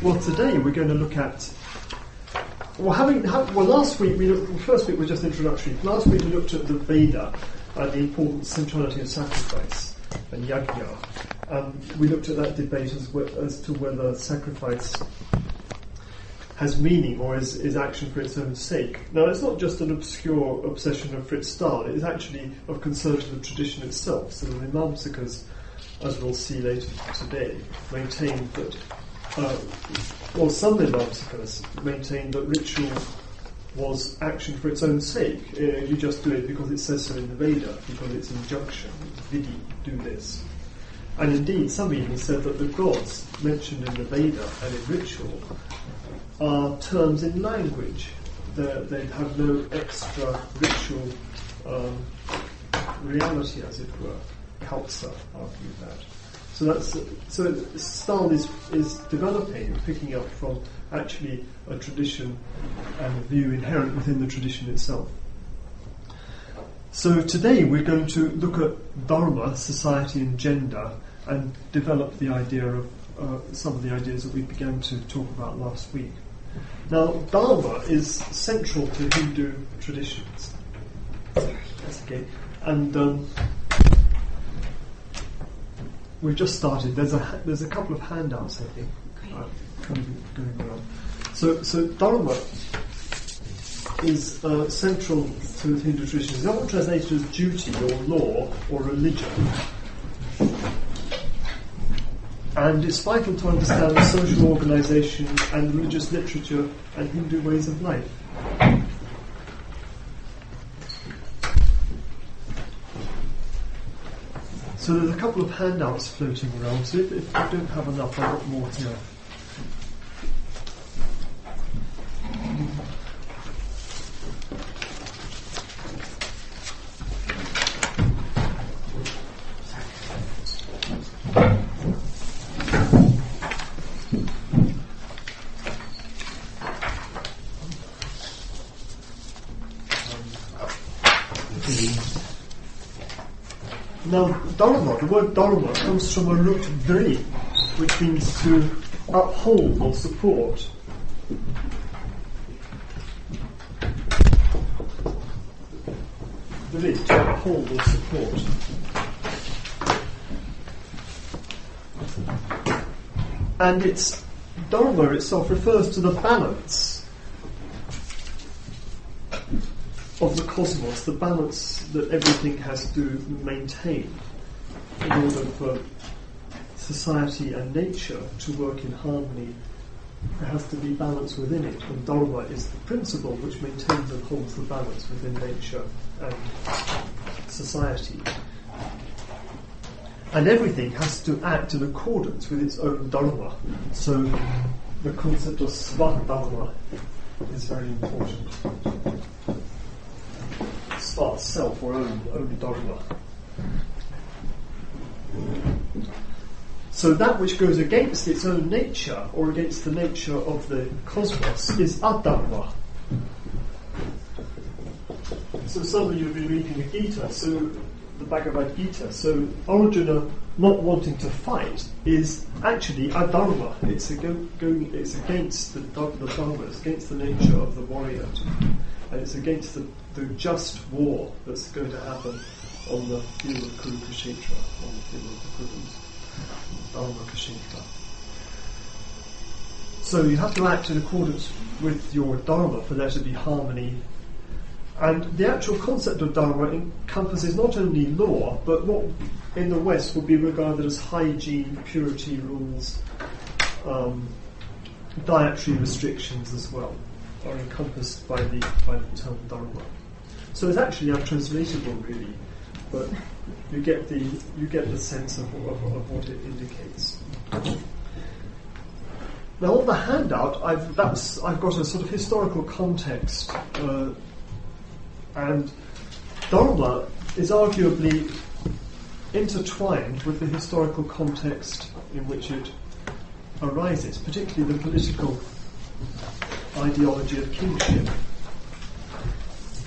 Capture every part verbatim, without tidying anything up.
Well, today we're going to look at. Well, having have, well, last week we looked, well, first week was just introductory. Last week we looked at the Veda and the important centrality of sacrifice and yajna. Um, we looked at that debate as, as to whether sacrifice has meaning or is, is action for its own sake. Now, it's not just an obscure obsession of Fritz Stahl, it is actually of concern to the tradition itself. So the Mimamsakas, as we'll see later today, maintain that, uh, well, some Mimamsakas maintain that ritual was action for its own sake. Uh, you just do it because it says so in the Veda, because it's injunction, vidi, do this. And indeed, some even said that the gods mentioned in the Veda and in ritual are terms in language. They're, they have no extra ritual um, reality, as it were. Kalsa argued that. So that's so Stahl is is developing, picking up from actually a tradition and a view inherent within the tradition itself. So today we're going to look at Dharma, society and gender, and develop the idea of uh, some of the ideas that we began to talk about last week. Now, Dharma is central to Hindu traditions. That's okay. And um, we've just started. There's a there's a couple of handouts, I think, uh, going around. So, so Dharma is uh, central to Hindu traditions. It's often translated as duty or law or religion. And it's vital to understand social organisation and religious literature and Hindu ways of life. So there's a couple of handouts floating around, so if, if you don't have enough, I've got more here. Now, dharma, the word dharma comes from a root dri, which means to uphold or support. Dri, to uphold or support. And it's dharma itself refers to the balance of the cosmos, the balance that everything has to maintain in order for society and nature to work in harmony. There has to be balance within it, and Dharma is the principle which maintains and holds the balance within nature and society. And everything has to act in accordance with its own Dharma. So the concept of Swadharma is very important. Sva, self or own, own Dharma. So that which goes against its own nature or against the nature of the cosmos is adharma. So some of you have been reading the Gita, so the Bhagavad Gita. So Arjuna not wanting to fight is actually adharma. It's, a go, going, it's against the, the dharma, it's against the nature of the warrior. And it's against the, the just war that's going to happen on the field of Kurukshetra, on the field of the Kurus, Dharma Kshetra. So you have to act in accordance with your Dharma for there to be harmony. And the actual concept of Dharma encompasses not only law, but what in the West would be regarded as hygiene, purity rules, um, dietary restrictions as well, are encompassed by the by the term Dharma. So it's actually untranslatable, really, but you get the you get the sense of, of, of what it indicates. Now, on the handout, I've that's I've got a sort of historical context, uh, and Dharma is arguably intertwined with the historical context in which it arises, particularly the political ideology of kingship.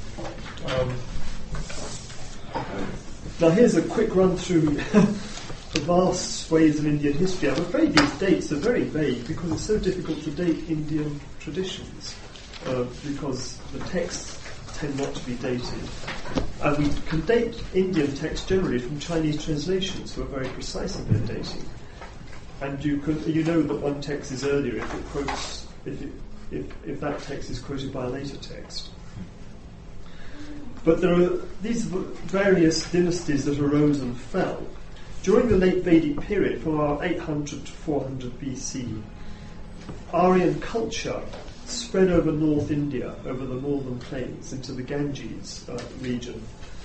Um, now here's a quick run through the vast swathes of Indian history. I'm afraid these dates are very vague because it's so difficult to date Indian traditions, uh, because the texts tend not to be dated. And we can date Indian texts generally from Chinese translations, who are very precise in their dating. And you can, you know that one text is earlier if it quotes, if, it, if, if that text is quoted by a later text. But there are these various dynasties that arose and fell. During the late Vedic period, from about eight hundred to four hundred B C, Aryan culture spread over North India, over the northern plains, into the Ganges uh, region.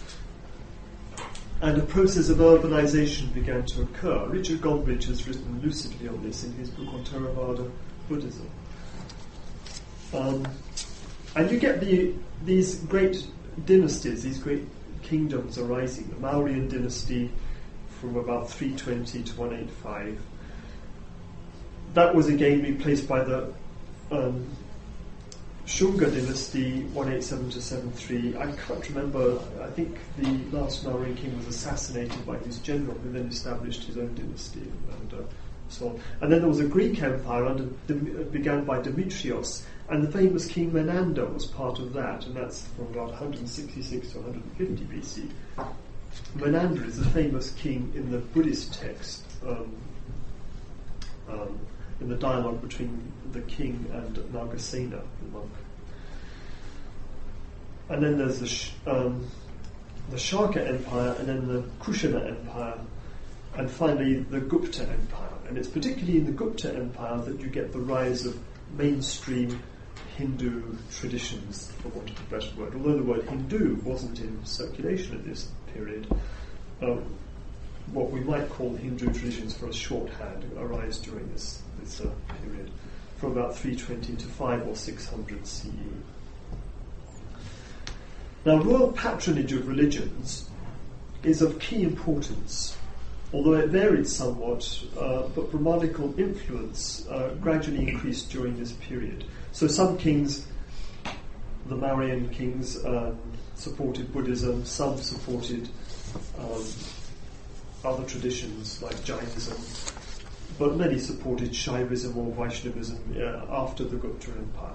And a process of urbanization began to occur. Richard Gombrich has written lucidly on this in his book on Theravada Buddhism. Um, and you get the, these great dynasties, these great kingdoms arising. The Mauryan dynasty from about three twenty to one eighty-five. That was again replaced by the um, Shunga dynasty, one eighty-seven to seventy-three. I can't remember, I think the last Mauryan king was assassinated by his general, who then established his own dynasty, and uh, so on. And then there was a Greek empire under, began by Demetrios, and the famous king Menander was part of that, and that's from about one sixty-six to one fifty B C. Menander is a famous king in the Buddhist text, um, um, in the dialogue between the king and Nagasena, the monk. And then there's the, Sh- um, the Shaka Empire, and then the Kushana Empire, and finally the Gupta Empire. And it's particularly in the Gupta Empire that you get the rise of mainstream Hindu traditions, for want of a better word. Although the word Hindu wasn't in circulation at this period, um, what we might call Hindu traditions for a shorthand arise during this, this uh, period, from about three twenty to five or six hundred C E. Now, royal patronage of religions is of key importance, although it varied somewhat, uh, but Brahmanical influence uh, gradually increased during this period. So some kings, the Mauryan kings, um, supported Buddhism, some supported um, other traditions like Jainism, but many supported Shaivism or Vaishnavism uh, after the Gupta Empire.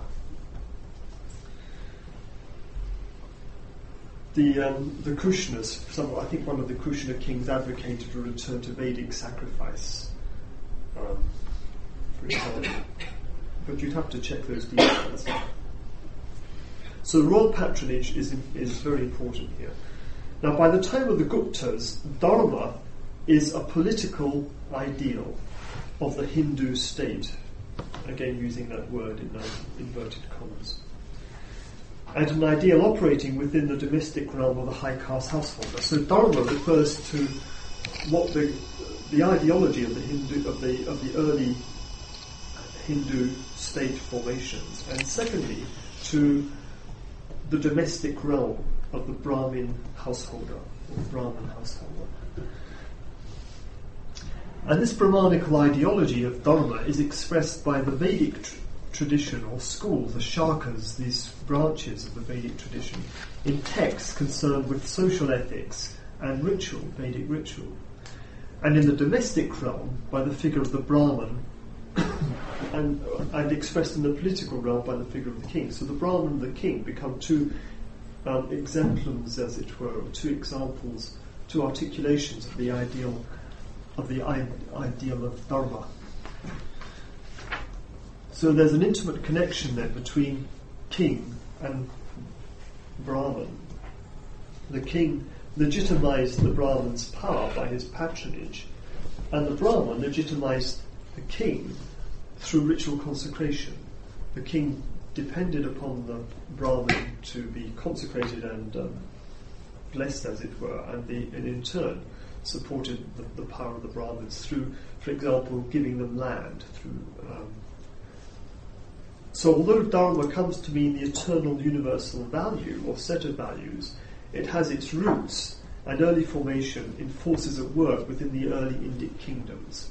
The um, the Kushnas, some, I think one of the Kushana kings advocated a return to Vedic sacrifice, um, for example. But you'd have to check those details. So royal patronage is is very important here. Now, by the time of the Guptas, Dharma is a political ideal of the Hindu state. Again, using that word in uh, inverted commas. And an ideal operating within the domestic realm of the high caste householder. So Dharma refers to what the the ideology of the Hindu of the of the early Hindu state formations, and secondly to the domestic realm of the Brahmin householder or Brahmin householder. And this Brahmanical ideology of Dharma is expressed by the Vedic tr- tradition or school, the Shakas, these branches of the Vedic tradition, in texts concerned with social ethics and ritual, Vedic ritual. And in the domestic realm, by the figure of the Brahman, and, and expressed in the political realm by the figure of the king. So the Brahman and the king become two um, exemplums, as it were, or two examples, two articulations of the ideal of the I- ideal of Dharma. So there's an intimate connection there between king and Brahman. The king legitimized the Brahman's power by his patronage, and the Brahman legitimized the king through ritual consecration. The king depended upon the Brahmin to be consecrated and um, blessed, as it were, and, the, and in turn supported the, the power of the Brahmins through, for example, giving them land. Through um, So although Dharma comes to mean the eternal universal value or set of values, it has its roots and early formation in forces at work within the early Indic kingdoms.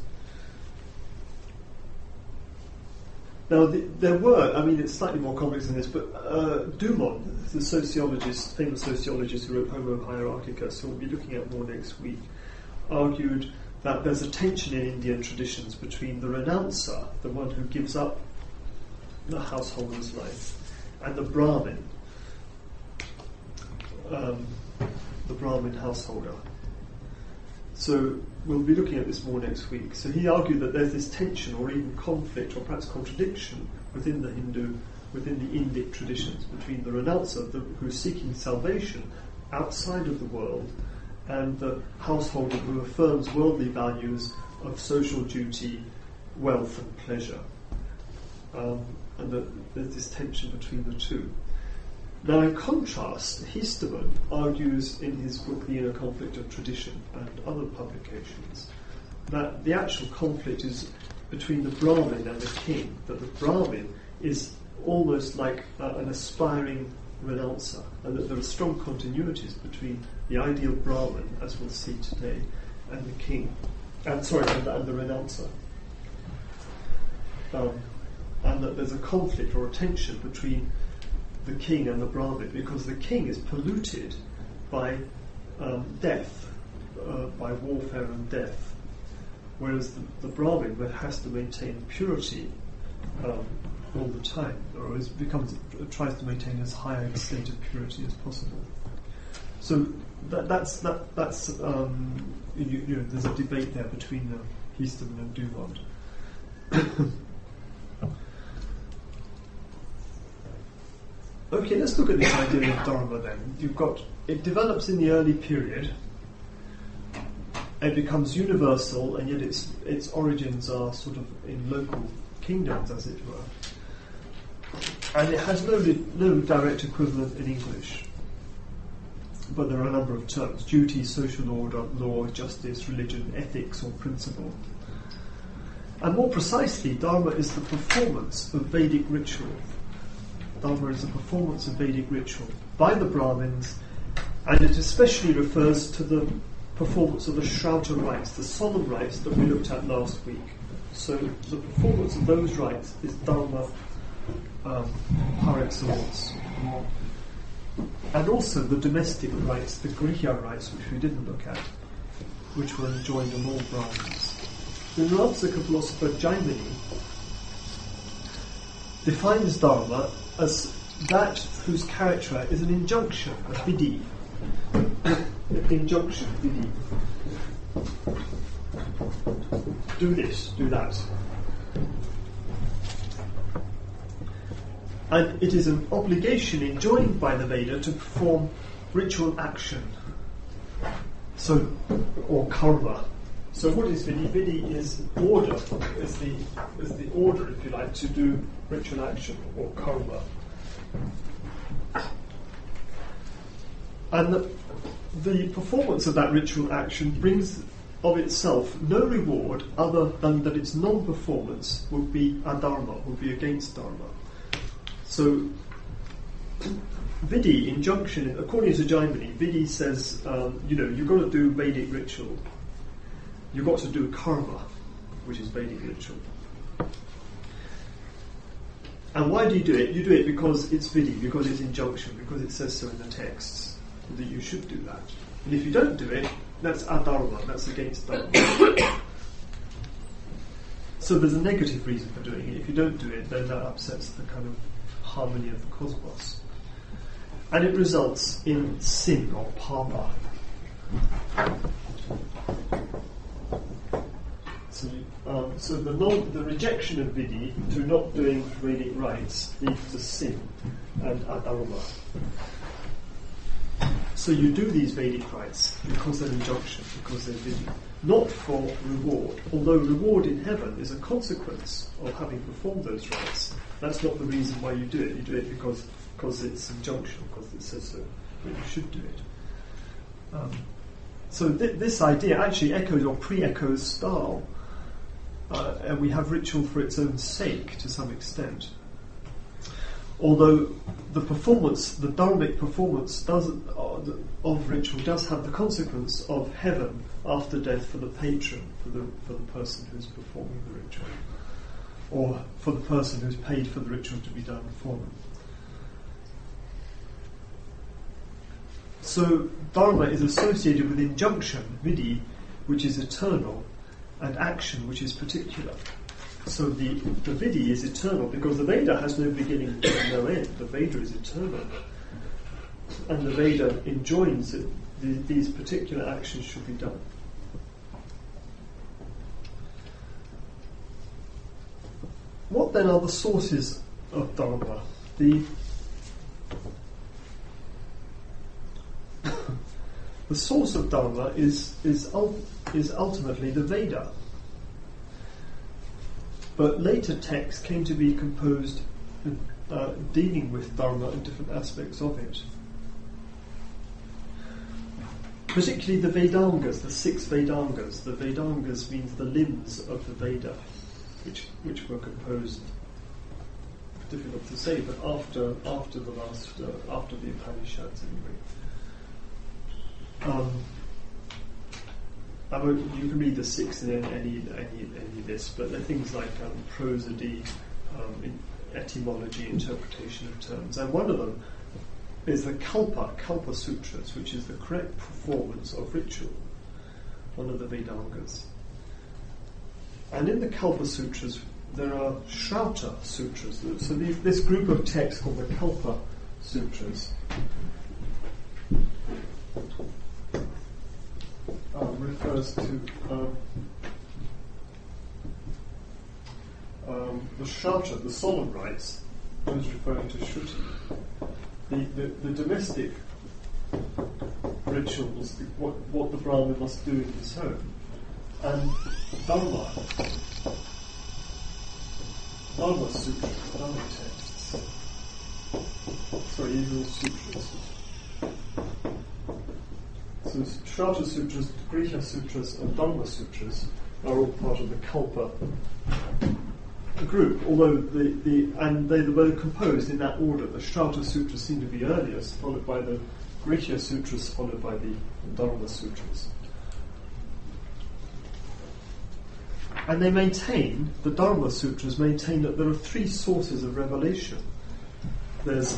Now, the, there were, I mean, it's slightly more complex than this, but uh, Dumont, the sociologist, famous sociologist who wrote Homo Hierarchicus, who we'll be looking at more next week, argued that there's a tension in Indian traditions between the renouncer, the one who gives up the householder's life, and the Brahmin, um, the Brahmin householder. So we'll be looking at this more next week. So he argued that there's this tension or even conflict or perhaps contradiction within the Hindu, within the Indic traditions, between the renouncer the, who's seeking salvation outside of the world and the householder who affirms worldly values of social duty, wealth and pleasure. Um, and that there's this tension between the two. Now, in contrast, Heistermann argues in his book The Inner Conflict of Tradition and other publications that the actual conflict is between the Brahmin and the king, that the Brahmin is almost like uh, an aspiring renouncer, and that there are strong continuities between the ideal Brahmin, as we'll see today, and the king, and sorry, and, and the renouncer. Um, and that there's a conflict or a tension between the king and the Brahmin, because the king is polluted by um, death, uh, by warfare and death, whereas the, the Brahmin has to maintain purity um, all the time, or is, becomes tries to maintain as high a state of purity as possible. So that, that's that, that's um, you, you know, there's a debate there between the Heistermann and Dumont. Okay, let's look at this idea of dharma then. You've got it develops in the early period. It becomes universal, and yet its its origins are sort of in local kingdoms, as it were. And it has no no direct equivalent in English, but there are a number of terms: duty, social order, law, justice, religion, ethics, or principle. And more precisely, dharma is the performance of Vedic ritual. Dharma is the performance of Vedic ritual by the Brahmins, and it especially refers to the performance of the Shrauta rites, the solemn rites that we looked at last week. So the performance of those rites is dharma um, par excellence. And also the domestic rites, the Griha rites, which we didn't look at, which were enjoined on all Brahmins. The Nāmsaka philosopher Jaimini defines dharma as that whose character is an injunction, a vidhi. Injunction, vidhi. Do this, do that. And it is an obligation enjoined by the Veda to perform ritual action. So, or karma. So what is vidhi? Vidhi is order, is the is the order, if you like, to do ritual action, or karma. And the, the performance of that ritual action brings of itself no reward other than that its non-performance would be adharma, would be against dharma. So vidhi, injunction, according to Jaimini, vidhi says, um, you know, you've got to do Vedic ritual. You've got to do karma, which is Vedic ritual. And why do you do it? You do it because it's vidhi, because it's injunction, because it says so in the texts that you should do that. And if you don't do it, that's adharma, that's against dharma. So there's a negative reason for doing it. If you don't do it, then that upsets the kind of harmony of the cosmos. And it results in sin or papa. So, um, so the, non, the rejection of vidhi through not doing Vedic rites leads to sin and adharma. So you do these Vedic rites because they're injunction, because they're vidhi, not for reward. Although reward in heaven is a consequence of having performed those rites, that's not the reason why you do it. You do it because because it's injunction, because it says so that you should do it. Um, so th- this idea actually echoes or pre-echoes style. Uh, and we have ritual for its own sake to some extent. Although the performance, the dharmic performance does, uh, of ritual does have the consequence of heaven after death for the patron, for the for the person who's performing the ritual, or for the person who's paid for the ritual to be done for them. So dharma is associated with injunction, vidhi, which is eternal, and action which is particular. So the, the Vidhi is eternal because the Veda has no beginning and no end. The Veda is eternal. And the Veda enjoins that the, these particular actions should be done. What then are the sources of Dharma? The, the source of Dharma is, is, ul- is ultimately the Veda. But later texts came to be composed uh, dealing with Dharma and different aspects of it. Particularly the Vedangas, the six Vedangas. The Vedangas means the limbs of the Veda, which which were composed, difficult to say, but after after the last uh, after the Upanishads anyway. Um, I won't, you can read the six in any any any, any list, but there are things like um, prosody, um, in etymology, interpretation of terms, and one of them is the Kalpa Kalpa Sutras, which is the correct performance of ritual. One of the Vedangas. And in the Kalpa Sutras, there are Shrauta Sutras. So these, this group of texts called the Kalpa Sutras uh, refers to um, um, the Shrauta, the solemn rites, is referring to Shruti. The, the, the domestic rituals, the, what, what the Brahmin must do in his home. And Dharma, Dharma Sutras, Dharma texts, sorry, these are all sutras. So Shrauta Sutras, Griha Sutras and Dharma Sutras are all part of the Kalpa group, although the, the and they were composed in that order. The Shrauta Sutras seem to be earliest, followed by the Griha Sutras, followed by the Dharma Sutras. And they maintain, the Dharma Sutras maintain that there are three sources of revelation. There's,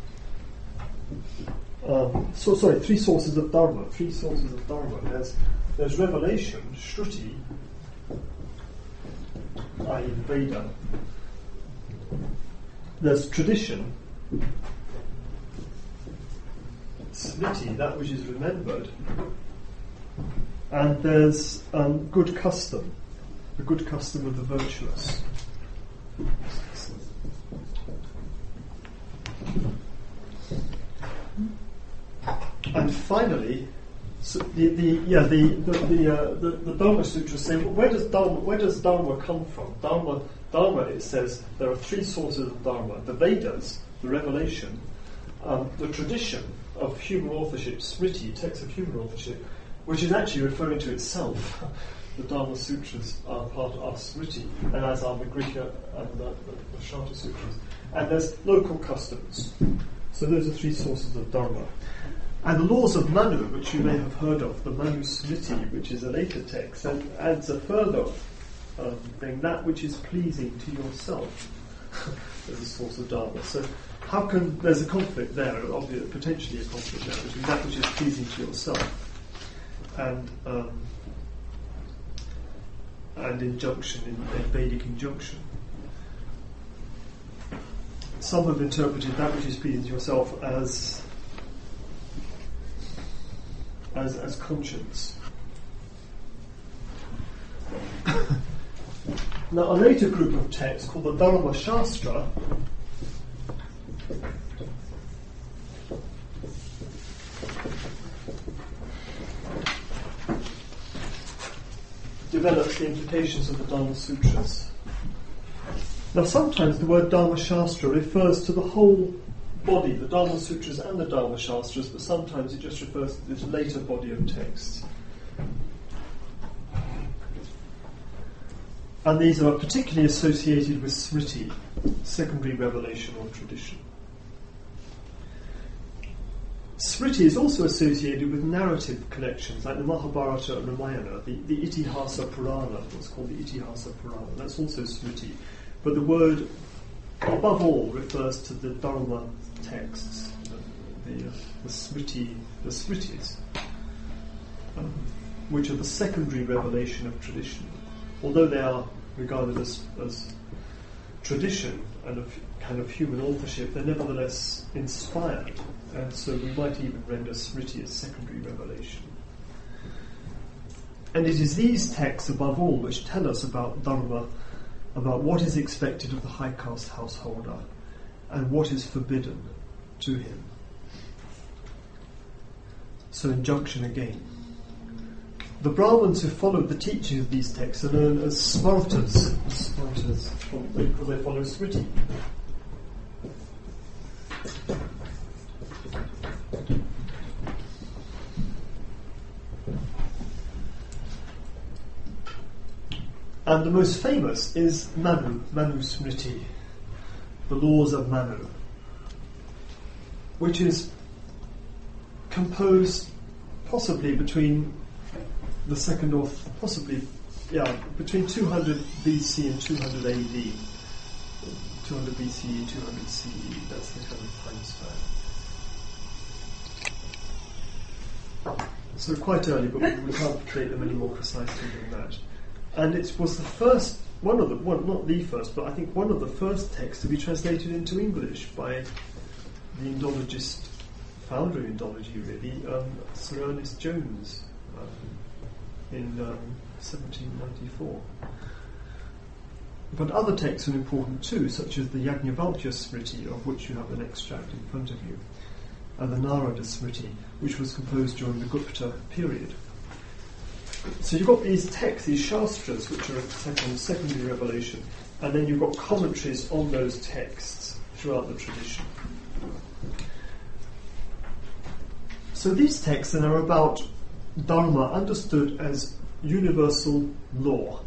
um, so sorry, three sources of Dharma, three sources of Dharma. There's, there's revelation, Shruti, that is Veda. There's tradition, Smriti, that which is remembered. And there's um, good custom, the good custom of the virtuous. And finally, so the, the yeah the the the, uh, the the Dharma Sutras say, well, where does Dharma where does Dharma come from? Dharma Dharma it says there are three sources of Dharma: the Vedas, the revelation, um, the tradition of human authorship, Smriti, text of human authorship, which is actually referring to itself. The Dharma Sutras are part of Smriti, and as are the Griha and the, the, the Shrauta Sutras. And there's local customs. So those are three sources of Dharma. And the laws of Manu, which you may have heard of, the Manu Smriti, which is a later text, and adds a further um, thing, that which is pleasing to yourself as a source of Dharma. So how can, there's a conflict there, obviously, potentially a conflict there, between that which is pleasing to yourself and um, and injunction, in, in Vedic injunction. Some have interpreted that which is pleasing to yourself as as, as conscience. Now, a later group of texts called the Dharma Shastra develops the implications of the Dharma Sutras. Now, sometimes the word Dharma Shastra refers to the whole body, the Dharma Sutras and the Dharma Shastras, but sometimes it just refers to this later body of texts. And these are particularly associated with Smriti, secondary revelation or tradition. Smriti is also associated with narrative collections like the Mahabharata and Ramayana, the, the Itihasa Purana, what's called the Itihasa Purana. That's also Smriti. But the word, above all, refers to the Dharma texts, the, the, uh, the Smriti, the Smritis, um, which are the secondary revelation of tradition. although they are regarded as, as tradition and a f- kind of human authorship, they're nevertheless inspired, and so we might even render Smriti as secondary revelation. And it is these texts, above all, which tell us about Dharma, about what is expected of the high caste householder, and what is forbidden to him. So, injunction again. The Brahmins who followed the teaching of these texts are known as Smartas. Smartas, because they follow Smriti. And the most famous is Manu, Manu Smriti, the laws of Manu, which is composed possibly between the second or th- possibly, yeah, between two hundred B C and two hundred A D. two hundred B C E, two hundred C E, that's the kind of time span. So quite early, but we, we can't date them any more precisely than that. And it was the first, one of the, one, not the first, but I think one of the first texts to be translated into English by the Indologist, founder of Indology really, um, Sir Ernest Jones, um, in um, seventeen ninety-four. But other texts are important too, such as the Yajnavalkya Smriti, of which you have an extract in front of you, and the Narada Smriti, which was composed during the Gupta period. So you've got these texts, these Shastras, which are a second, secondary revelation, and then you've got commentaries on those texts throughout the tradition. So these texts then are about Dharma understood as universal law,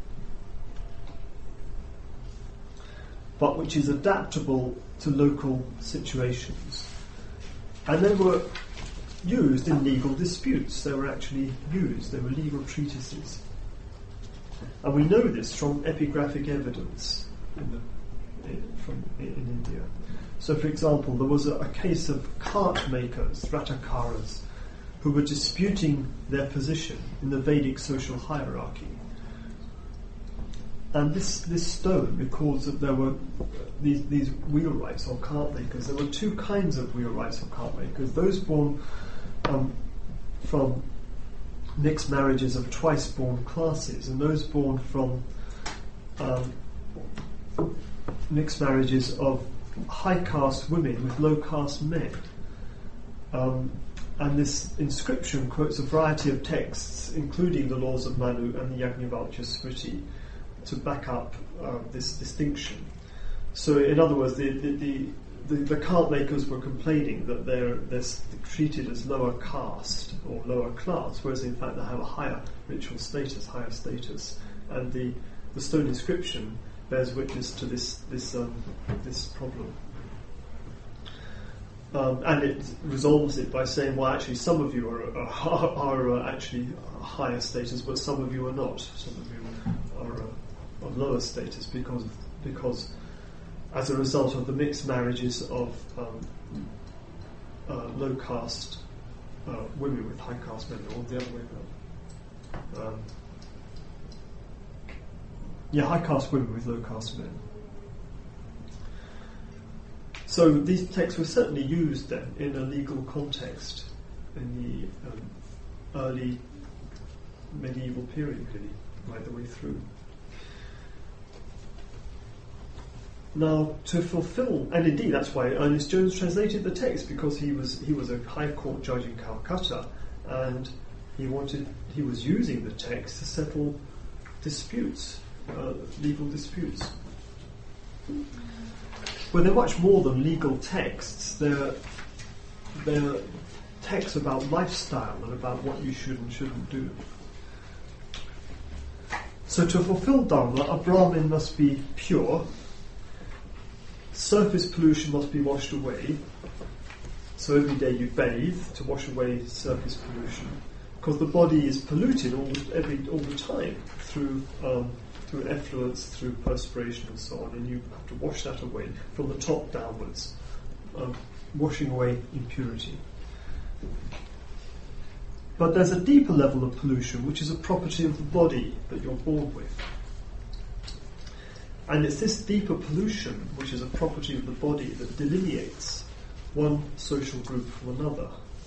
but which is adaptable to local situations. And they were used in legal disputes. They were actually used. They were legal treatises. And we know this from epigraphic evidence in, the, in, from, in India. So, for example, there was a, a case of cart makers, Ratakaras, who were disputing their position in the Vedic social hierarchy. And this, this stone records that there were these, these wheelwrights or cart makers. There were two kinds of wheelwrights or cart makers. Those born um, from mixed marriages of twice-born classes, and those born from um, mixed marriages of high-caste women with low-caste men. Um, and this inscription quotes a variety of texts, including the laws of Manu and the Yajnavalkya Smriti, to back up uh, this distinction. So, in other words, the the, the, the, the cart makers were complaining that they're, they're treated as lower caste or lower class, whereas in fact they have a higher ritual status, higher status. And the, the stone inscription bears witness to this this um, this problem. Um, and it resolves it by saying, well, actually, some of you are, are, are uh, actually higher status, but some of you are not. Some of you are uh, of lower status because because as a result of the mixed marriages of um, uh, low caste uh, women with high caste men, or the other way around. Um, yeah, high caste women with low caste men. So these texts were certainly used then in a legal context in the um, early medieval period, really, right the way through. Now, to fulfill, and indeed that's why Ernest Jones translated the text, because he was he was a High Court judge in Calcutta, and he wanted he was using the text to settle disputes, uh, legal disputes. Well, they're much more than legal texts. They're, they're texts about lifestyle and about what you should and shouldn't do. So to fulfill Dharma, a Brahmin must be pure, surface pollution must be washed away, so every day you bathe to wash away surface pollution, because the body is polluted all, every, all the time through... Um, through effluence, through perspiration and so on, and you have to wash that away from the top downwards, um, washing away impurity. But there's a deeper level of pollution, which is a property of the body that you're born with. And it's this deeper pollution, which is a property of the body, that delineates one social group from another.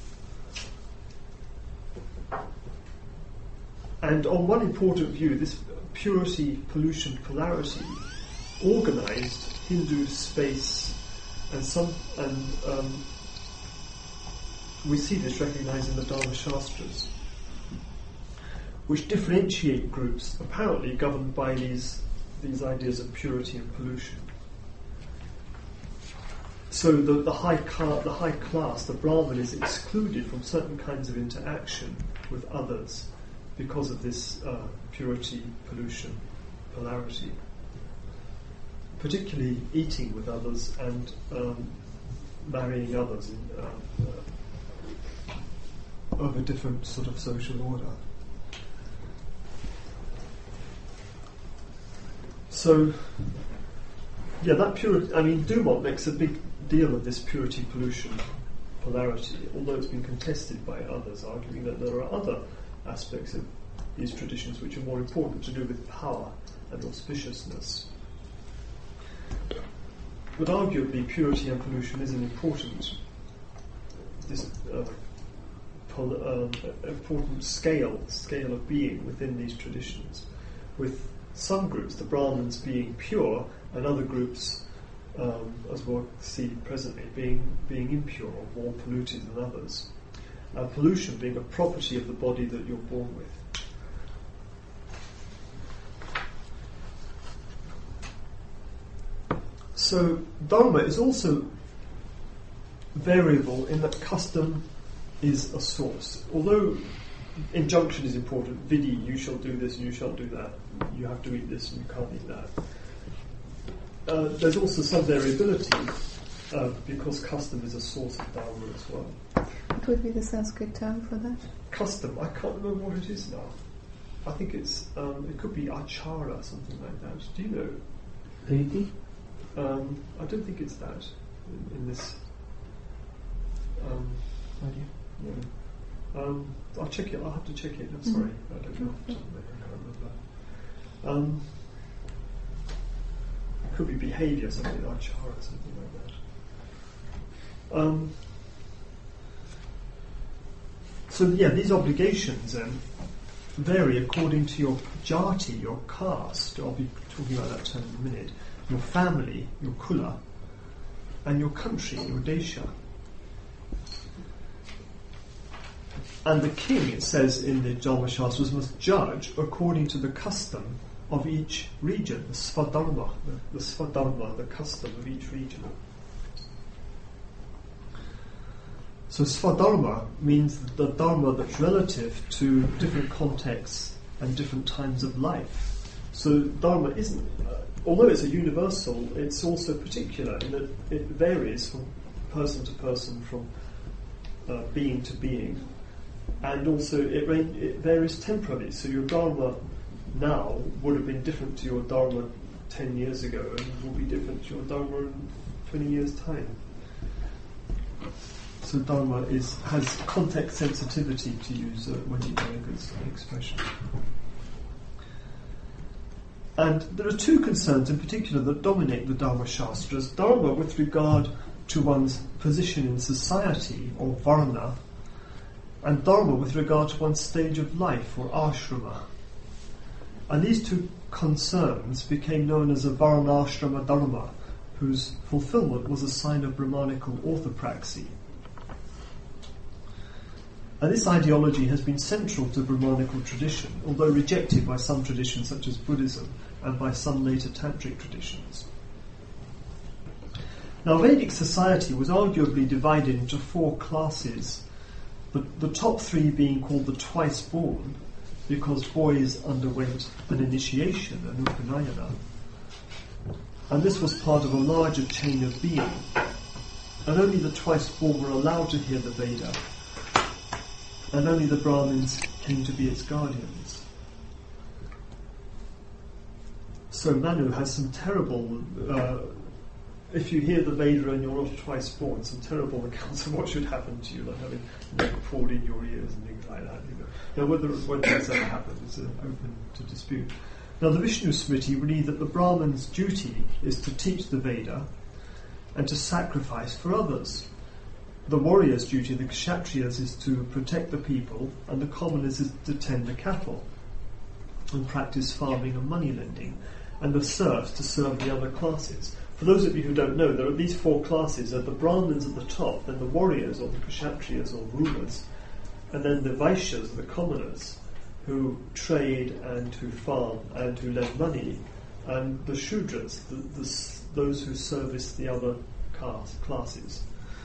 And on one important view, this purity, pollution, polarity organised Hindu space, and some, and um, we see this recognised in the Dharma Shastras, which differentiate groups apparently governed by these these ideas of purity and pollution. So the, the high car, the high class, the Brahmin, is excluded from certain kinds of interaction with others because of this uh, purity, pollution, polarity. Particularly eating with others and um, marrying others in, uh, uh, of a different sort of social order. So, yeah, that purity, I mean, Dumont makes a big deal of this purity, pollution, polarity, although it's been contested by others, arguing that there are other aspects of these traditions which are more important to do with power and auspiciousness. But arguably, purity and pollution is an important, this, uh, pol- um, important scale, scale of being within these traditions, with some groups, the Brahmins, being pure, and other groups, um, as we'll see presently, being being impure or more polluted than others. Uh, pollution being a property of the body that you're born with. So Dharma is also variable in that custom is a source. Although injunction is important, vidi, you shall do this and you shall do that, you have to eat this and you can't eat that. Uh, there's also some variability uh, because custom is a source of Dharma as well. What would be the Sanskrit term for that? Custom, I can't remember what it is now. I think it's, um, it could be achara, something like that. Do you know? Riti? Um, I don't think it's that in, in this. Um, yeah. Um, I'll check it. I'll have to check it. I'm sorry, mm-hmm. I don't know. I can't remember. Um, it could be behaviour, something like achara, something like that. Um, so yeah, these obligations then vary according to your jati, your caste. I'll be talking about that term in a minute. Your family, your kula, and your country, your desha. And the king, it says in the Dharma Shastras, must judge according to the custom of each region, the svadharma, the, the svadharma, the custom of each region. So svadharma means the dharma that's relative to different contexts and different times of life. So dharma isn't, uh, although it's a universal, it's also particular in that it varies from person to person, from uh, being to being. And also it, it varies temporally. So your dharma now would have been different to your dharma ten years ago, and will be different to your dharma in twenty years' time. So dharma is has context sensitivity, to use uh, Wendy Gallagher's expression. And there are two concerns in particular that dominate the Dharma Shastras. Dharma with regard to one's position in society, or varna, and dharma with regard to one's stage of life, or ashrama. And these two concerns became known as a varnashrama dharma, whose fulfillment was a sign of Brahmanical orthopraxy. And this ideology has been central to Brahmanical tradition, although rejected by some traditions such as Buddhism and by some later tantric traditions. Now, Vedic society was arguably divided into four classes, the, the top three being called the twice-born, because boys underwent an initiation, an upanayana. And this was part of a larger chain of being. And only the twice-born were allowed to hear the Veda, and only the Brahmins came to be its guardians. So Manu has some terrible, uh, if you hear the Veda and you're not twice born, some terrible accounts of what should happen to you, like having milk poured in your ears and things like that. You know. Now, whether, whether that's ever happened is uh, open to dispute. Now the Vishnu Smriti read that the Brahman's duty is to teach the Veda and to sacrifice for others. The warrior's duty, the Kshatriyas, is to protect the people, and the commoners is to tend the cattle and practice farming and money lending, and the serfs to serve the other classes. For those of you who don't know, there are these four classes: there are the Brahmins at the top, then the warriors or the Kshatriyas or rulers, and then the Vaishyas, the commoners, who trade and who farm and who lend money, and the Shudras, the, the, those who service the other class, classes.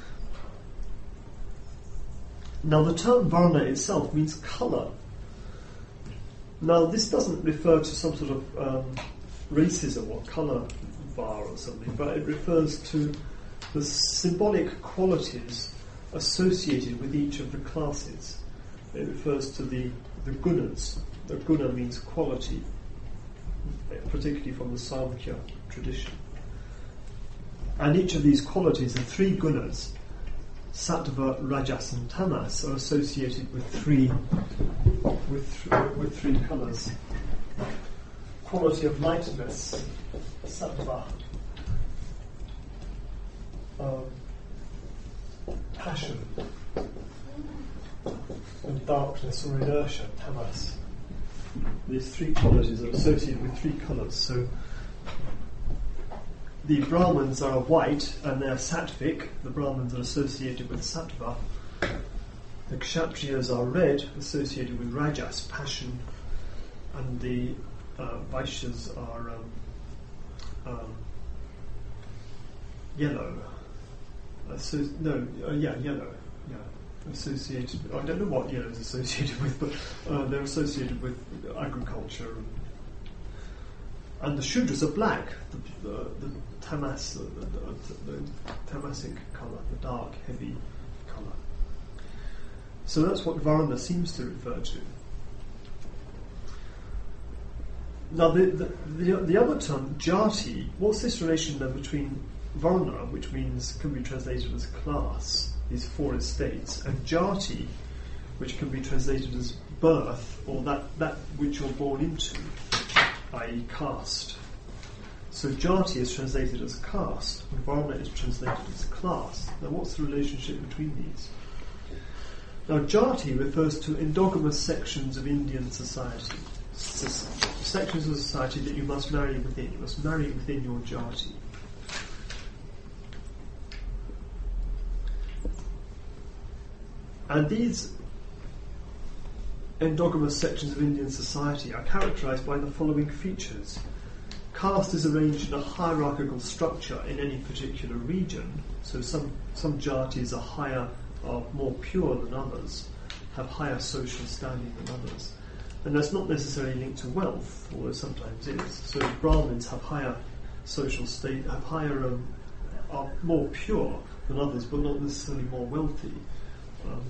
Now the term Varna itself means colour. Now this doesn't refer to some sort of um, racism or colour bar or something, but it refers to the symbolic qualities associated with each of the classes. It refers to the, the gunas. The guna means quality, particularly from the Samkhya tradition. And each of these qualities, the three gunas, Sattva, Rajas and Tamas, are associated with three with th- with three colours. Quality of lightness, Sattva. Um, passion. And darkness or inertia, Tamas. These three qualities are associated with three colours. So the Brahmins are white and they're sattvic. The Brahmins are associated with sattva. The Kshatriyas are red, associated with rajas, passion, and the uh, Vaishyas are um, um, yellow. Associ- no, uh, yeah, yellow. Yeah, associated. I don't know what yellow is associated with, but uh, they're associated with agriculture. And, And the Shudras are black, the, the, the tamas, the, the, the tamasic colour, the dark, heavy colour. So that's what Varna seems to refer to. Now the, the, the, the other term, jati, what's this relation then between Varna, which means, can be translated as class, these four estates, and jati, which can be translated as birth, or that, that which you're born into, that is caste. So jati is translated as caste, and varna is translated as class. Now what's the relationship between these? Now jati refers to endogamous sections of Indian society. S- sections of society that you must marry within. You must marry within your jati. And these endogamous sections of Indian society are characterized by the following features. Caste is arranged in a hierarchical structure in any particular region, so some, some jatis are higher, are more pure than others, have higher social standing than others. And that's not necessarily linked to wealth, although sometimes is. So Brahmins have higher social state, have higher, um, are more pure than others, but not necessarily more wealthy. Um,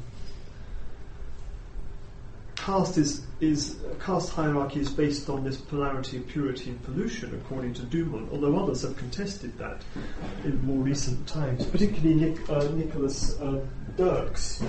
Caste is, is caste hierarchy is based on this polarity of purity and pollution, according to Dumont, although others have contested that in more recent times, particularly Nic, uh, Nicholas uh, Dirks,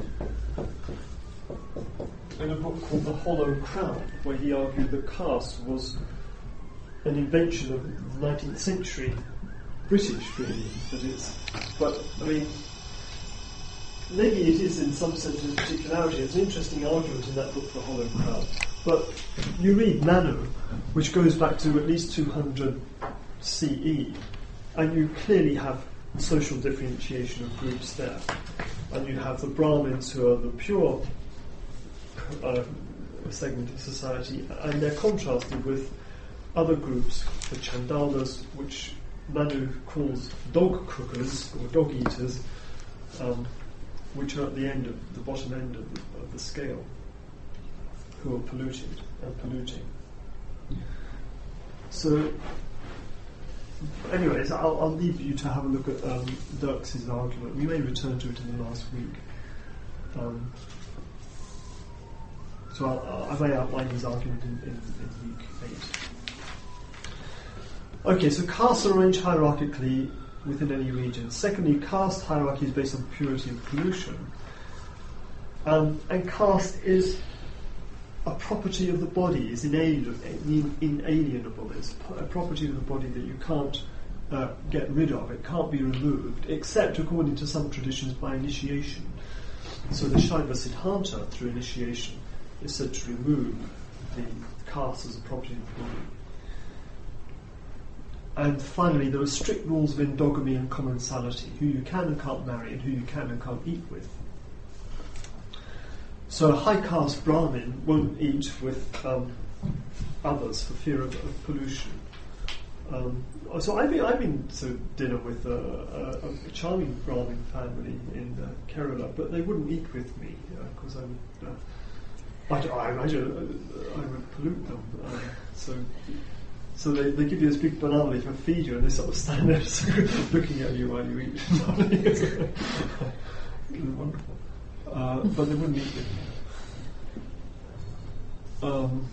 in a book called The Hollow Crown, where he argued that caste was an invention of the nineteenth century British, really. That it's, but I mean, maybe it is in some sense of particularity. It's an interesting argument in that book, The Hollow Crown. But you read Manu, which goes back to at least two hundred C E, and you clearly have social differentiation of groups there. And you have the Brahmins, who are the pure uh, segment of society, and they're contrasted with other groups, the Chandalas, which Manu calls dog crookers, or dog eaters, um, which are at the end of the bottom end of the, of the scale, who are polluted and polluting. So, anyways, I'll, I'll leave you to have a look at um, Dirks' argument. We may return to it in the last week. Um, so I'll, I may outline his argument in, in, in week eight. Okay, so castes are arranged hierarchically within any region. Secondly, caste hierarchy is based on purity and pollution. Um, and caste is a property of the body is inalienable, inalienable. It's a property of the body that you can't uh, get rid of. It can't be removed, except according to some traditions by initiation. So the Shaiva Siddhanta, through initiation, is said to remove the caste as a property of the body. And finally, there are strict rules of endogamy and commensality, who you can and can't marry and who you can and can't eat with. So a high caste Brahmin won't eat with um, others for fear of, of pollution. Um, so I've been, I've been to dinner with a, a, a charming Brahmin family in uh, Kerala, but they wouldn't eat with me because uh, I would, uh, I, I imagine uh, I would pollute them. Uh, so, so they, they give you this big banana leaf and feed you, and they sort of stand there looking at you while you eat. It's wonderful. Uh, but they wouldn't eat with me. Um,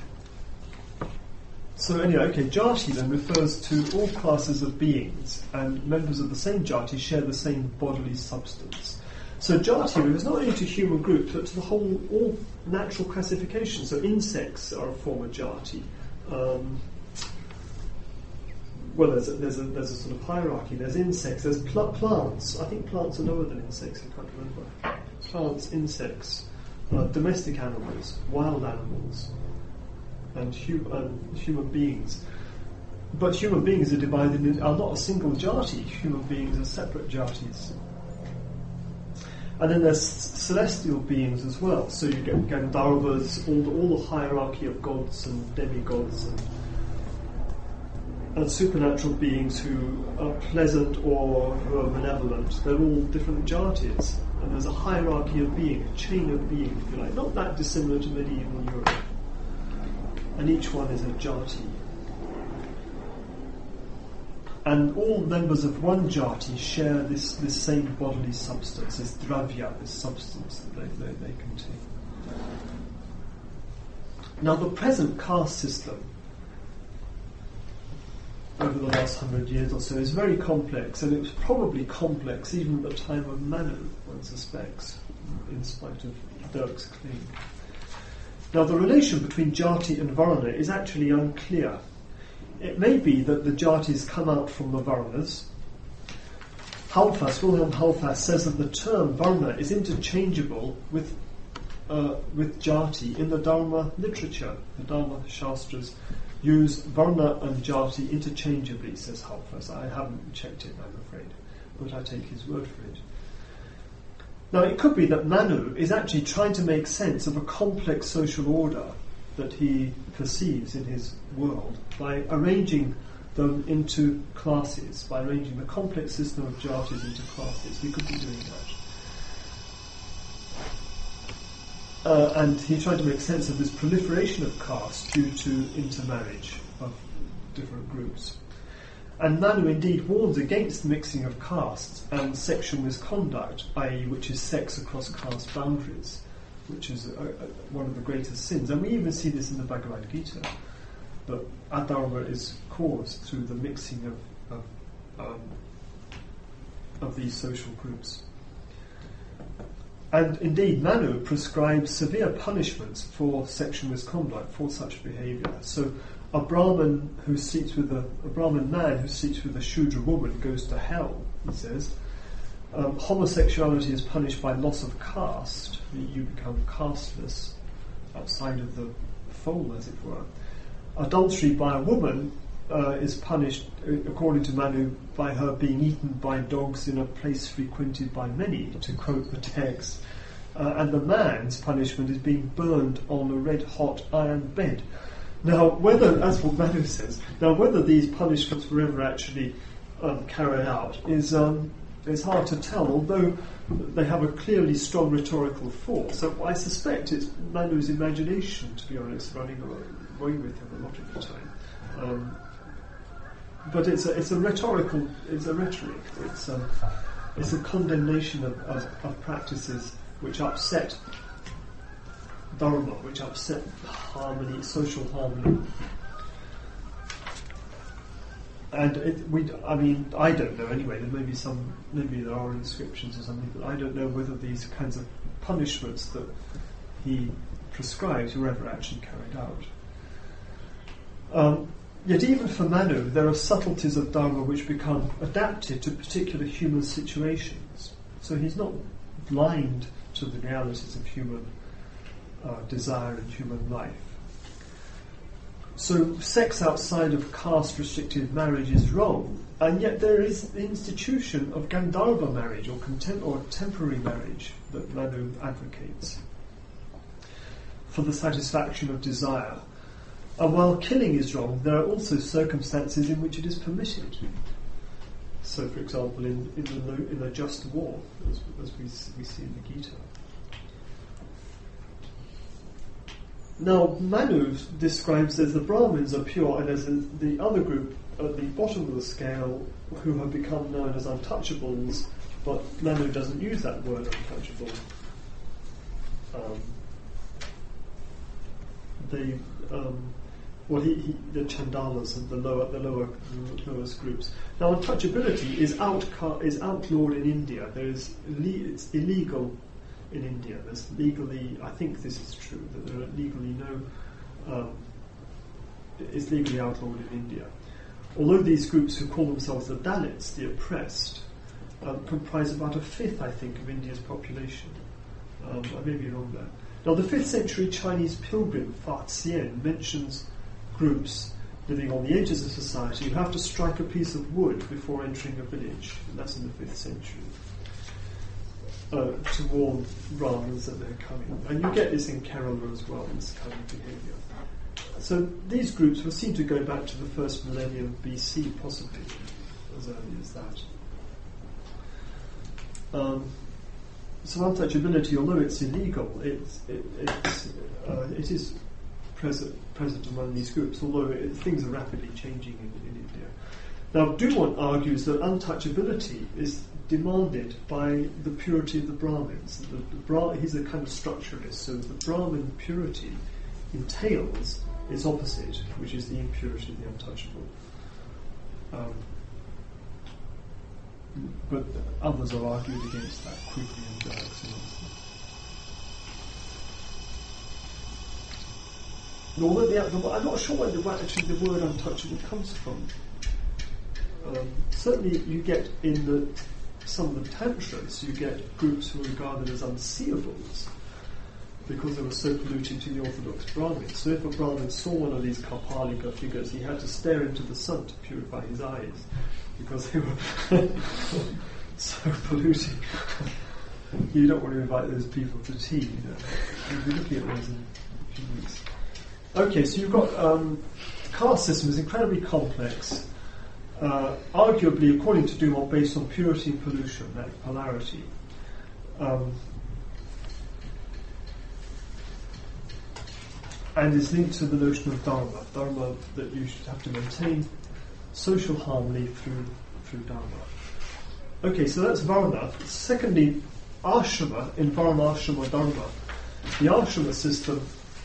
so anyway, okay, jati then refers to all classes of beings, and members of the same jati share the same bodily substance. So jati refers not only to human groups, but to the whole, all natural classification. So insects are a form of jati. Um, well, there's a, there's, a, there's a sort of hierarchy. There's insects, there's pl- plants. I think plants are lower than insects, I can't remember. Plants, insects, uh, domestic animals, wild animals, and hum- uh, human beings. But human beings are divided in, are not a single jati. Human beings are separate jatis. And then there's celestial beings as well. So you get Gandharvas, all the, all the hierarchy of gods and demigods and, and supernatural beings who are pleasant or who are benevolent. They're all different jatis. And there's a hierarchy of being, a chain of being, if you like, not that dissimilar to medieval Europe. And each one is a jati. And all members of one jati share this, this same bodily substance, this dravya, this substance that they, they, they contain. Now the present caste system, over the last hundred years or so, is very complex, and it was probably complex even at the time of Manu, one suspects, in spite of Dirk's claim. Now the relation between jati and varna is actually unclear. It may be that the jatis come out from the varnas. Halfas, Wilhelm Halfas, says that the term varna is interchangeable with uh, with jati in the Dharma literature. The Dharma Shastras use varna and jati interchangeably, says Halfas. I haven't checked it, I'm afraid, but I take his word for it. Now it could be that Manu is actually trying to make sense of a complex social order that he perceives in his world by arranging them into classes, by arranging the complex system of jatis into classes. He could be doing that. Uh, and he tried to make sense of this proliferation of castes due to intermarriage of different groups. And Manu indeed warns against mixing of castes and sexual misconduct, that is which is sex across caste boundaries, which is a, a, one of the greatest sins. And we even see this in the Bhagavad Gita, that adharma is caused through the mixing of, of, um, of these social groups. And indeed, Manu prescribes severe punishments for sexual misconduct, for such behaviour. So a Brahmin who sleeps with a, a Brahmin man who sleeps with a Shudra woman goes to hell, he says. Um, homosexuality is punished by loss of caste. You become casteless, outside of the fold, as it were. Adultery by a woman uh, is punished, according to Manu, by her being eaten by dogs in a place frequented by many, to quote the text. Uh, and the man's punishment is being burned on a red-hot iron bed. Now, whether, as what Manu says, now whether these punishments were ever actually um, carried out is um, is hard to tell, although they have a clearly strong rhetorical force. So I suspect it's Manu's imagination, to be honest, running away with him a lot of the time. Um, but it's a, it's a rhetorical, it's a rhetoric. It's a, it's a condemnation of, of, of practices which upset dharma, which upset harmony, social harmony. And it, we, I mean, I don't know anyway, there may be some, maybe there are inscriptions or something, but I don't know whether these kinds of punishments that he prescribed were ever actually carried out. Um, yet even for Manu, there are subtleties of Dharma which become adapted to particular human situations. So he's not blind to the realities of human uh, desire and human life. So sex outside of caste-restricted marriage is wrong, and yet there is the institution of Gandharva marriage or, contem- or temporary marriage that Manu advocates for the satisfaction of desire. And while killing is wrong, there are also circumstances in which it is permitted. So, for example, in, in, the, in a just war, as, as we, we see in the Gita. Now, Manu describes as the Brahmins are pure, and as the other group at the bottom of the scale who have become known as untouchables, but Manu doesn't use that word untouchable. Um, they, um, well, he, he, the Chandalas and the lower, the lower, the lowest groups. Now, untouchability is outca- is outlawed in India. There is it's illegal. In India, there's legally, I think this is true, that there are legally no, um, it's legally outlawed in India. Although these groups who call themselves the Dalits, the oppressed, um, comprise about a fifth, I think, of India's population. Um, I may be wrong there. Now, the fifth century Chinese pilgrim Fa Xian mentions groups living on the edges of society who have to strike a piece of wood before entering a village, and that's in the fifth century. Uh, to warn Brahmins that they're coming. And you get this in Kerala as well, this kind of behaviour. So these groups were seen to go back to the first millennium B C, possibly, as early as that. Um, so untouchability, although it's illegal, it's, it, it's, uh, it is present, present among these groups, although it, things are rapidly changing in, in India. Now, Dumont argues that untouchability is demanded by the purity of the Brahmins. The, the Bra- he's a kind of structuralist, so the Brahmin purity entails its opposite, which is the impurity of the untouchable. Um, but others have argued against that quickly and uh, Although the, the, I'm not sure where the, actually the word untouchable comes from. Um, certainly you get in the some of the tantras, you get groups who are regarded as unseeables because they were so polluted to the orthodox Brahmins. So if a Brahmin saw one of these Karpalika figures, he had to stare into the sun to purify his eyes because they were so polluting. You don't want to invite those people to tea, you know. We'll be looking at those in a few weeks. Okay, so you've got um, the caste system is incredibly complex. Uh, arguably, according to Dumont, based on purity and pollution, that polarity. Um, and is linked to the notion of dharma, dharma that you should have to maintain social harmony through through dharma. Okay, so that's varna. Secondly, ashrama, in varnashrama dharma. The ashrama system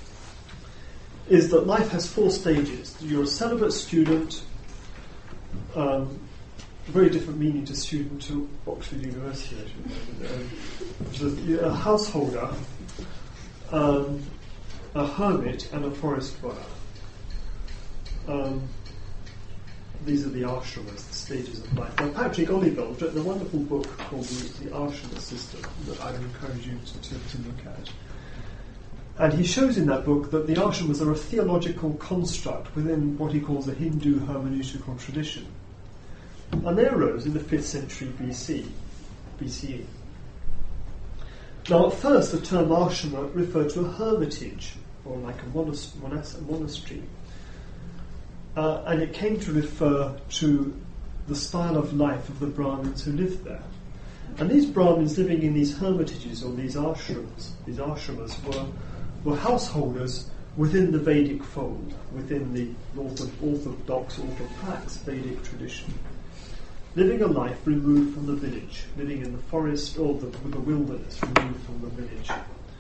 is that life has four stages. You're a celibate student. Um, very different meaning to student to Oxford University, actually. Um, a householder, um, a hermit, and a forest dweller. Um, these are the ashramas, the stages of life. Now, Patrick Olivelle wrote a wonderful book called The, the Ashrama System that I would encourage you to, to, to look at. And he shows in that book that the ashramas are a theological construct within what he calls a Hindu hermeneutical tradition. And they arose in the fifth century B C, B C E. Now, at first, the term ashrama referred to a hermitage, or like a monas- monas- monastery. Uh, and it came to refer to the style of life of the Brahmins who lived there. And these Brahmins living in these hermitages, or these ashrams, these ashramas, were were householders within the Vedic fold, within the orthodox, orthoprax Vedic tradition, living a life removed from the village, living in the forest or the, the wilderness, removed from the village.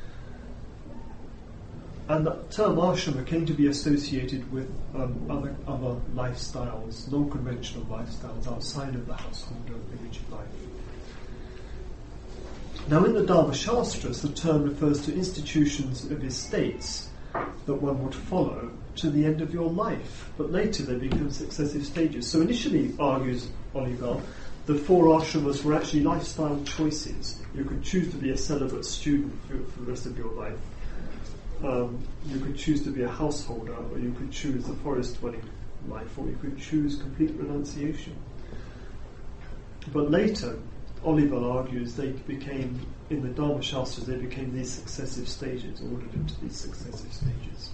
And the term ashrama came to be associated with um, other other lifestyles, non-conventional lifestyles outside of the householder village life. Now in the Dharma Shastras, the term refers to institutions of estates that one would follow to the end of your life, but later they become successive stages. So initially, argues Oliver, the four ashramas were actually lifestyle choices. You could choose to be a celibate student for, for the rest of your life. Um, you could choose to be a householder, or you could choose the forest-dwelling life, or you could choose complete renunciation. But later, Oliver argues they became, in the Dharma Shastras, they became these successive stages, ordered into these successive stages.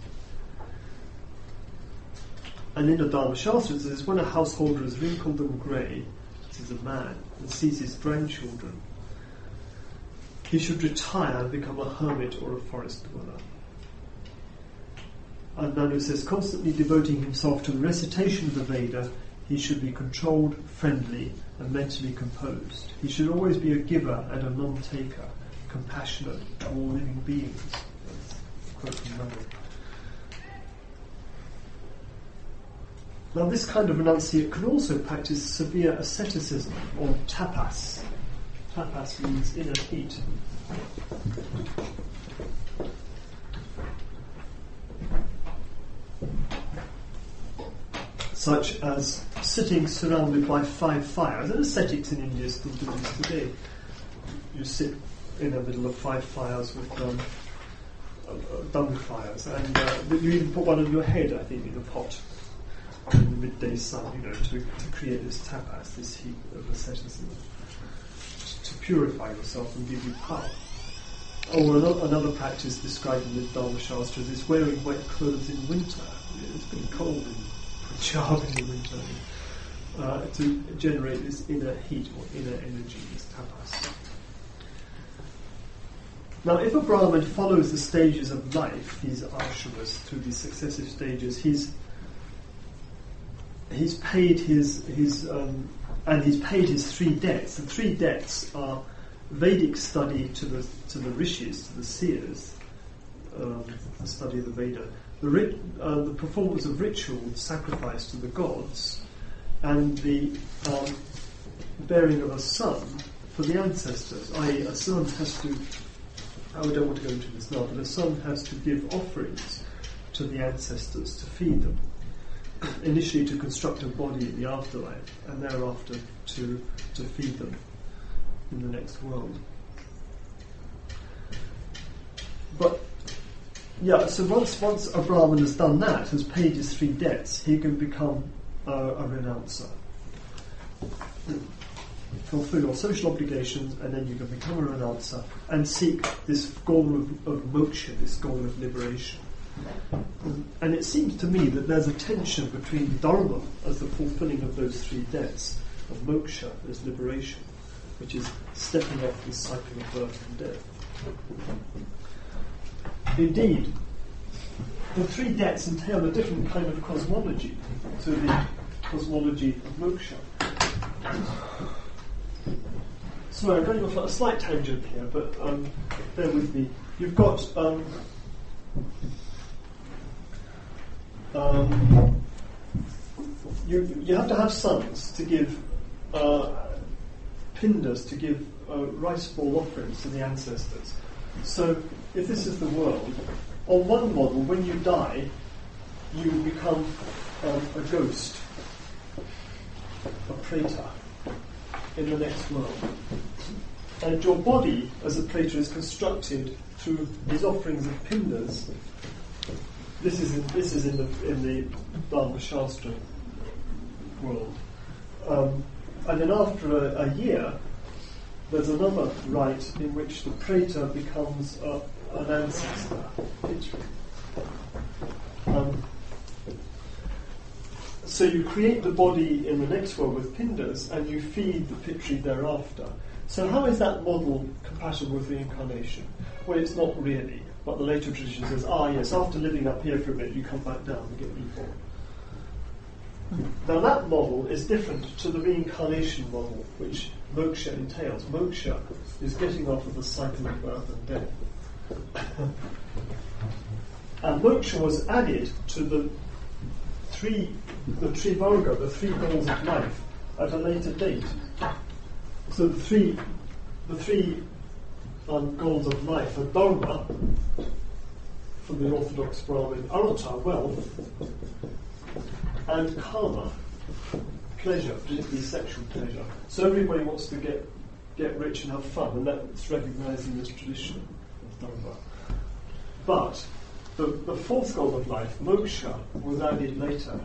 And in the Dharma Shastras, it says, when a householder is wrinkled and grey, this is a man, and sees his grandchildren, he should retire and become a hermit or a forest dweller. And Nanu says, constantly devoting himself to the recitation of the Veda, he should be controlled, friendly, and mentally composed. He should always be a giver and a non-taker, compassionate to all living beings. That's a quote from Nanu. Now this kind of renunciate can also practice severe asceticism, or tapas. Tapas means inner heat. Such as sitting surrounded by five fires. And ascetics in India still do this today. You sit in the middle of five fires with um, uh, uh, dung fires, and uh, you even put one on your head, I think, in a pot in the midday sun, you know, to, to create this tapas, this heat of asceticism, to purify yourself and give you power. Or another, another practice described in the Dharma Shastras is wearing wet clothes in winter. It's pretty cold in Punjab in the winter, uh, to generate this inner heat or inner energy, this tapas. Now, if a Brahmin follows the stages of life, these ashramas, through these successive stages, he's he's paid his his um, and he's paid his three debts. The three debts are Vedic study to the to the rishis, to the seers, um, the study of the Veda, the rit, uh, the performance of ritual sacrifice to the gods, and the um, bearing of a son for the ancestors. that is, a son has to. I don't want to go into this now, but a son has to give offerings to the ancestors to feed them. Initially to construct a body in the afterlife, and thereafter to to feed them in the next world. But yeah, so once once a Brahmin has done that, has paid his three debts, he can become uh, a renouncer. Fulfill your social obligations, and then you can become a renouncer and seek this goal of, of moksha, this goal of liberation. And it seems to me that there's a tension between dharma as the fulfilling of those three debts, of moksha as liberation, which is stepping off this cycle of birth and death. Indeed, the three debts entail a different kind of cosmology to the cosmology of moksha. So I'm going off on a slight tangent here, but um, bear with me. You've got um, um, you you have to have sons to give uh, pindas, to give uh, rice ball offerings to the ancestors. So if this is the world, on one model, when you die, you become um, a ghost, a preta, in the next world. And your body, as a preta, is constructed through these offerings of pindas. This is in, this is in the in the Dharma Shastra world. Um, and then after a, a year, there's another rite in which the preta becomes a, an ancestor. Um, so you create the body in the next world with pindas, and you feed the pitri thereafter. So how is that model compatible with reincarnation? Well, it's not really. But the later tradition says, ah yes, after living up here for a bit, you come back down and get reborn. Now that model is different to the reincarnation model, which moksha entails. Moksha is getting off of the cycle of birth and death. And moksha was added to the three, the trivarga, the three goals of life, at a later date. So the three, the three um, goals of life are dharma, from the Orthodox Brahmin, arata, wealth, and karma, pleasure, particularly sexual pleasure. So everybody wants to get get rich and have fun, and that's recognised in this tradition of dharma. But the, the fourth goal of life, moksha, was added later.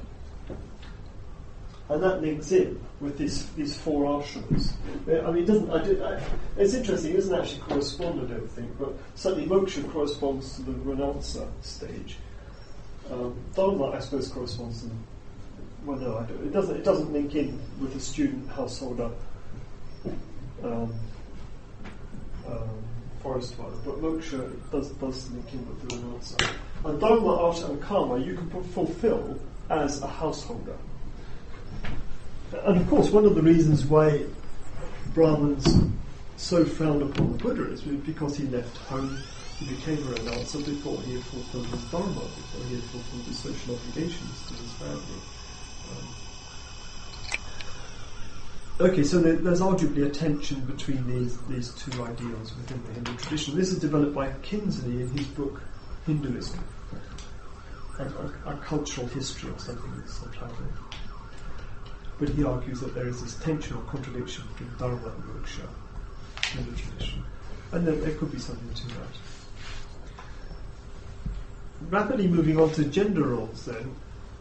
And that links in with these these four ashrams. I mean, it doesn't. I did, I, it's interesting. It doesn't actually correspond, I don't think, but certainly moksha corresponds to the renouncer stage. Um, dharma, I suppose, corresponds to. The, well, no, I don't. It doesn't. It doesn't link in with the student householder, um, um, forest dweller. But moksha does does link in with the renouncer. And dharma, artha, and karma, you can fulfill as a householder. And of course, one of the reasons why Brahmins so frowned upon the Buddha is because he left home, he became a renouncer before he had fulfilled his dharma, before he had fulfilled his social obligations to his family. Um, okay, so there, there's arguably a tension between these these two ideals within the Hindu tradition. This is developed by Kinsley in his book Hinduism, a, a, a cultural history or something that's subtitled. But he argues that there is this tension or contradiction between dharma and moksha in the tradition. And there, there could be something to that. Rapidly moving on to gender roles then,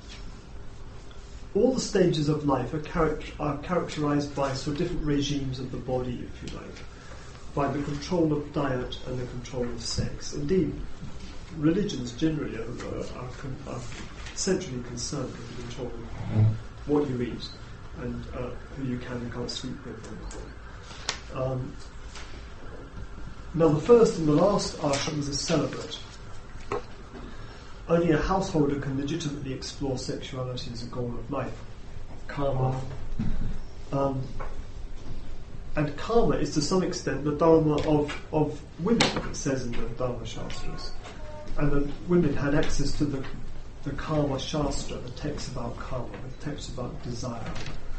all the stages of life are, charac- are characterized by sort of different regimes of the body, if you like, by the control of diet and the control of sex. Indeed, religions generally are, are, con- are centrally concerned with the control of what you eat and uh, who you can and can't sleep with. Um, now, the first and the last ashrams are celibate. Only a householder can legitimately explore sexuality as a goal of life. Karma. Um, and karma is to some extent the dharma of, of women, it says in the Dharma Shastras. And the women had access to the the Karma Shastra, the text about karma, the text about desire.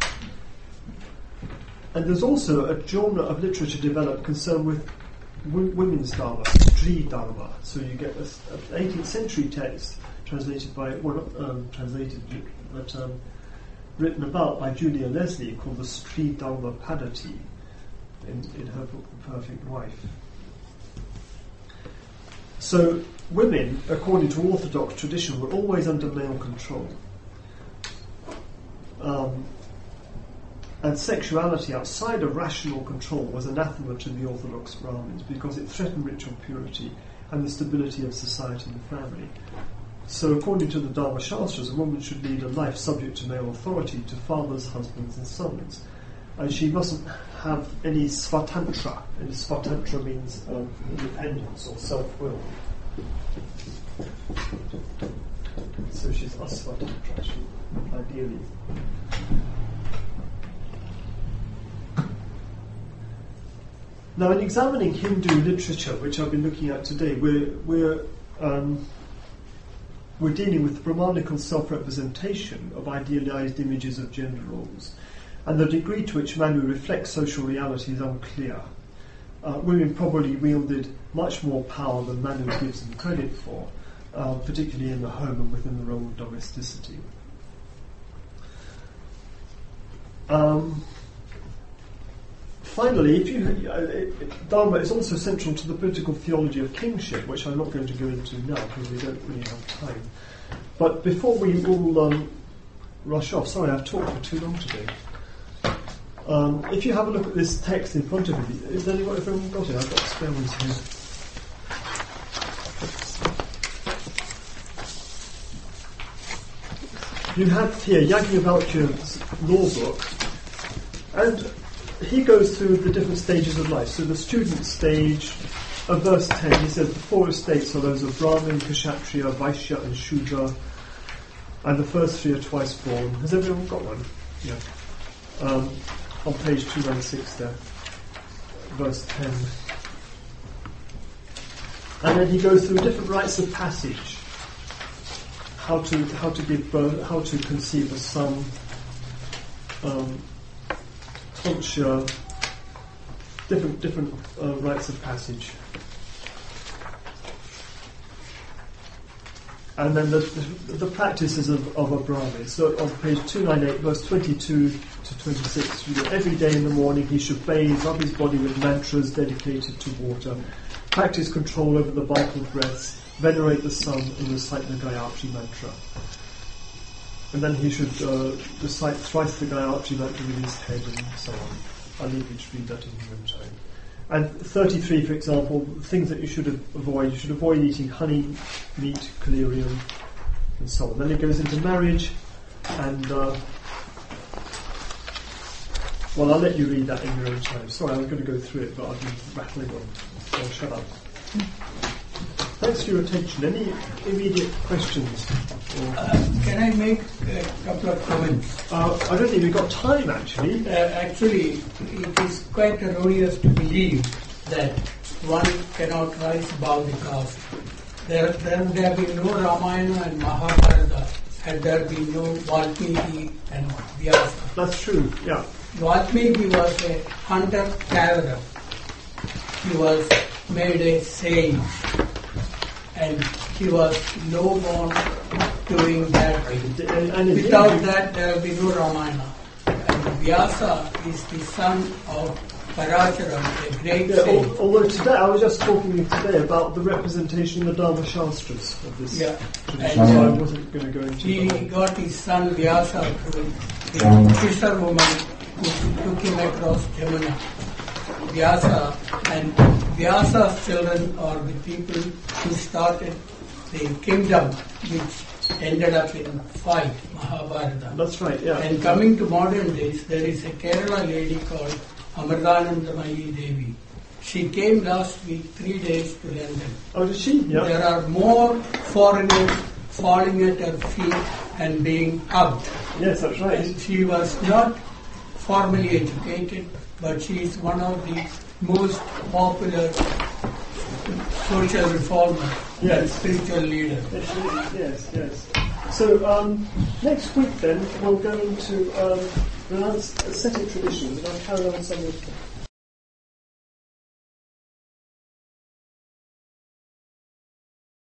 And there's also a genre of literature developed concerned with w- women's dharma, Stri Dharma. So you get an eighteenth century text translated by, well not um, translated, but um, written about by Julia Leslie called the Stri Dharma Padati in, in her book The Perfect Wife. So women, according to Orthodox tradition, were always under male control. Um, and sexuality outside of rational control was anathema to the Orthodox Brahmins because it threatened ritual purity and the stability of society and family. So according to the Dharma Shastras, a woman should lead a life subject to male authority, to fathers, husbands and sons. And she mustn't have any svatantra. And svatantra means um, independence or self-will. So she's asvatantra, she, ideally. Now, in examining Hindu literature, which I've been looking at today, we're we're um, we're dealing with Brahmanical self-representation of idealized images of gender roles, and the degree to which Manu reflects social reality is unclear. Uh, women probably wielded much more power than Manu gives them credit for, uh, particularly in the home and within the role of domesticity. Um, finally, if you, uh, it, Dharma is also central to the political theology of kingship, which I'm not going to go into now because we don't really have time. But before we all um, rush off, sorry, I've talked for too long today. Um, if you have a look at this text in front of you, is anyone, if everyone got it? I've got spare ones here. You have here Yajnavalkya's law book, and he goes through the different stages of life. So the student stage, of verse ten, he says the four estates are those of Brahmin, Kshatriya, Vaishya and Shudra, and the first three are twice born. Has everyone got one? Yeah. Um, on page two ninety-six there, verse ten. And then he goes through different rites of passage, how to how to give birth, how to conceive a son, um, tonsure, different different uh, rites of passage. And then the, the, the practices of, of a Brahmin. So on page two ninety-eight, verse twenty-two to twenty-six, you know, every day in the morning he should bathe, rub his body with mantras dedicated to water, practice control over the vital breaths, venerate the sun, and recite the Gayatri mantra. And then he should uh, recite thrice the Gayatri mantra with his head and so on. I'll leave you to read that in your own time. And thirty-three, for example, things that you should avoid. You should avoid eating honey, meat, collyrium, and so on. Then it goes into marriage, and uh, well, I'll let you read that in your own time. Sorry, I was going to go through it, but I've been rattling on, so I'll shut up. Thanks for your attention. Any immediate questions? Uh, can I make a couple of comments? Uh, I don't think we've got time, actually. Uh, actually, it is quite erroneous to believe that one cannot rise above the caste. There, there would have been no Ramayana and Mahabharata had there been no Valmiki and Vyasa. That's true, yeah. Valmiki was a hunter-gatherer. He was made a sage. And he was low-born doing that. And, and Without indeed, that, there will be no Ramayana. And Vyasa is the son of Paracharam, a great yeah, sage. al- although today, I was just talking today about the representation in the Dharma Shastras of this Yeah. tradition, And, so I uh, wasn't going to go into He that. got his son Vyasa through the fisherwoman who took him across Jamuna. Vyasa and Vyasa's children are the people who started the kingdom which ended up in fight, Mahabharata. That's right, yeah. And coming to modern days, there is a Kerala lady called Amritanandamayi Devi. She came last week, three days to London. Oh, did she? Yeah. There are more foreigners falling at her feet and being hugged. Yes, that's right. And she was not formally educated, but she is one of the most popular social reformers Yes. and spiritual leaders. Yes, yes. So um, next week then we'll go into um, ascetic traditions, and I'll carry on some of